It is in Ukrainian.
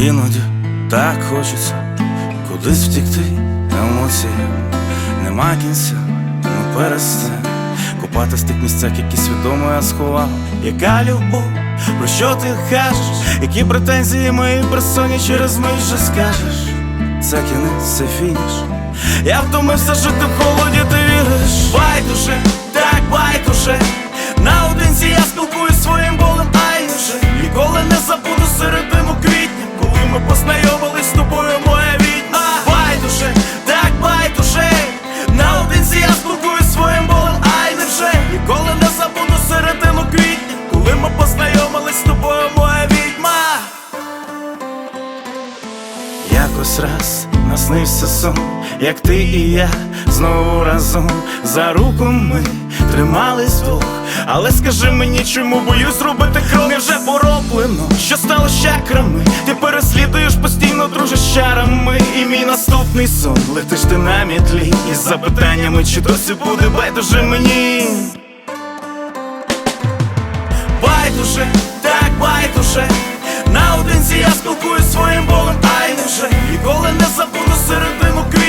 Іноді так хочеться кудись втікти, емоції нема кінця, ну перестань купатись в тих місцях, які свідомо я сховав. Яка любов, про що ти кажеш? Які претензії мої персоні через мить же скажеш? Це кінець, це фініш. Я втомився жити в холоді, ти віриш? Байдуже, так байдуже. Наодинці я спілкуюсь своїм болем, ай вже ніколи не забуду середину квітня, коли ми познайомились з тобою, моя відьма. Байдуже, так байдуже. Наодинці я спілкуюсь своїм болем, ай невже ніколи не забуду середину квітня, коли ми познайомились з тобою, моя відьма. Якось раз наснився сон, як ти і я знову разом за руку ми тримались вдвох. Але скажи мені, чому боюсь зробити крок? Невже пороблено, що стало з чакрами? Ти переслідуєш постійно, друже, з чарами. І мій наступний сон, летиш ти на мітлі із запитаннями, чи досі буде байдуже мені? Байдуже, так байдуже. Наодинці я спілкуюсь своїм болем, ай невже ніколи не забуду середину квітня,